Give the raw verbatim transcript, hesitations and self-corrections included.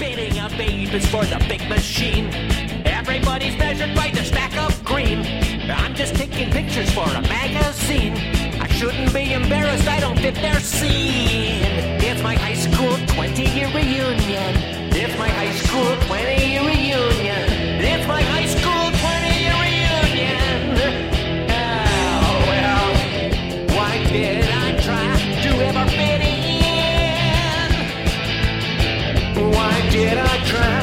spitting out babies for the big machine. Everybody's measured by the stack of green. I'm just taking pictures for a magazine. I shouldn't be embarrassed, I don't fit their scene. It's my high school twenty-year reunion. It's my high school twenty-year reunion. It's my high school twenty-year reunion. Oh, well, why did I try to ever fit in? Why did I try